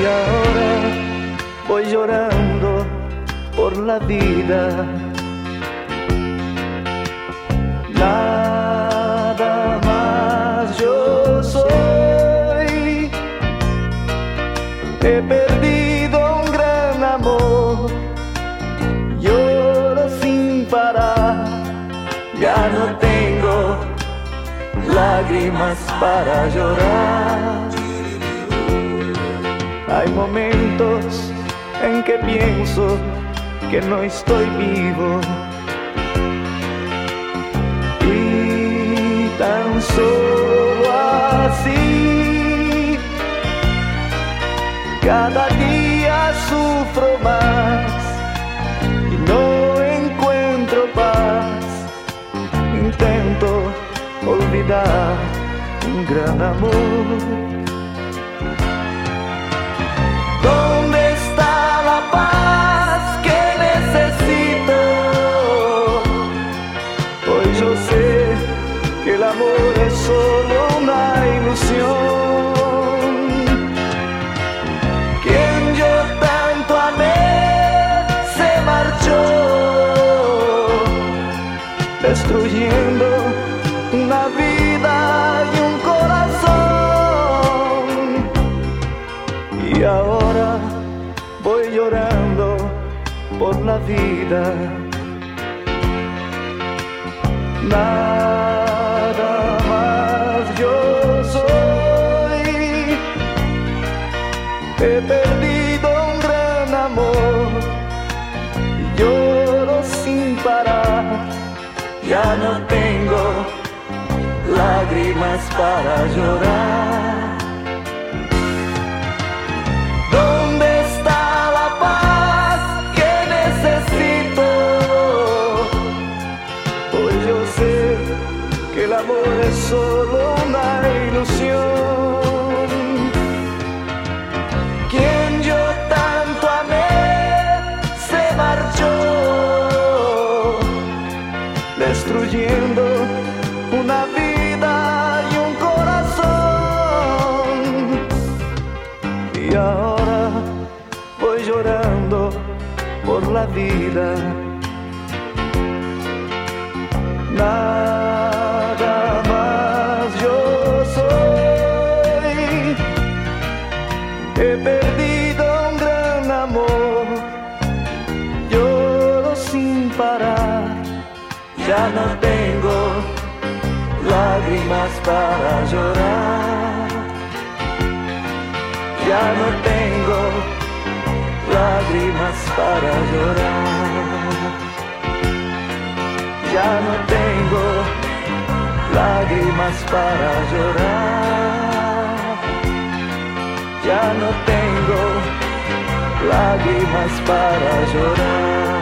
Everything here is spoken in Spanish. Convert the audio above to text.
Y ahora voy llorando por la vida. Nada más yo soy. He perdido un gran amor. Lloro sin parar. Ya no tengo lágrimas para llorar. Hay momentos en que pienso que no estoy vivo, y tan solo así cada día sufro más y no encuentro paz. Intento olvidar un gran amor. ¿Dónde está la paz que necesito? Hoy yo sé que el amor es solo una ilusión. Quien yo tanto amé se marchó, destruyendo una vida y un corazón. Y ahora voy llorando por la vida. Nada más yo soy. He perdido un gran amor y lloro sin parar. Ya no tengo lágrimas para llorar. ¿Dónde está la paz que necesito? Hoy yo sé que el amor es solo una ilusión. Quien yo tanto amé se marchó, destruyendo una vida y un corazón. Y ahora voy llorando por la vida. Nada más yo soy. He perdido un gran amor. Lloro sin parar. Ya no tengo lágrimas para llorar. Ya no tengo lágrimas para llorar. Ya no tengo lágrimas para llorar. Ya no tengo lágrimas para llorar.